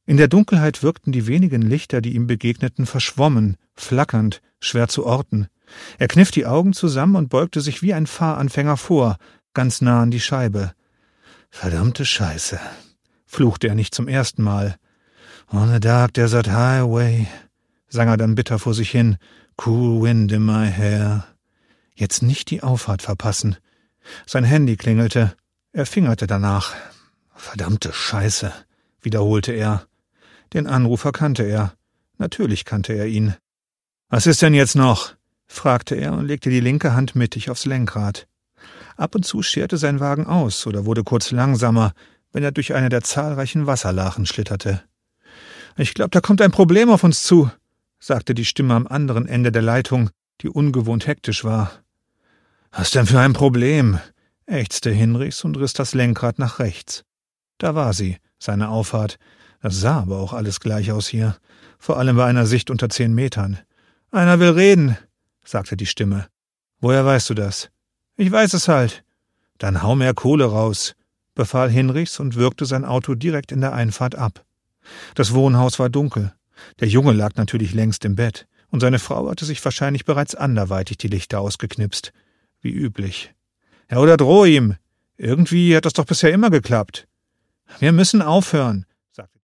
In der Dunkelheit wirkten die wenigen Lichter, die ihm begegneten, verschwommen, flackernd, schwer zu orten. Er kniff die Augen zusammen und beugte sich wie ein Fahranfänger vor, ganz nah an die Scheibe. »Verdammte Scheiße«, fluchte er nicht zum ersten Mal. »On a dark desert highway«, sang er dann bitter vor sich hin. »Cool wind in my hair.« Jetzt nicht die Auffahrt verpassen. Sein Handy klingelte. Er fingerte danach. »Verdammte Scheiße«, wiederholte er. Den Anrufer kannte er. Natürlich kannte er ihn. »Was ist denn jetzt noch?« fragte er und legte die linke Hand mittig aufs Lenkrad. Ab und zu scherte sein Wagen aus oder wurde kurz langsamer, wenn er durch eine der zahlreichen Wasserlachen schlitterte. »Ich glaube, da kommt ein Problem auf uns zu«, sagte die Stimme am anderen Ende der Leitung, die ungewohnt hektisch war. »Was denn für ein Problem?« ächzte Hinrichs und riss das Lenkrad nach rechts. Da war sie, seine Auffahrt. Das sah aber auch alles gleich aus hier, vor allem bei einer Sicht unter 10 Metern. »Einer will reden«, sagte die Stimme. »Woher weißt du das?« »Ich weiß es halt.« »Dann hau mehr Kohle raus«, befahl Hinrichs und würgte sein Auto direkt in der Einfahrt ab. Das Wohnhaus war dunkel. Der Junge lag natürlich längst im Bett, und seine Frau hatte sich wahrscheinlich bereits anderweitig die Lichter ausgeknipst. Wie üblich. »Ja, oder droh ihm. Irgendwie hat das doch bisher immer geklappt.« »Wir müssen aufhören«,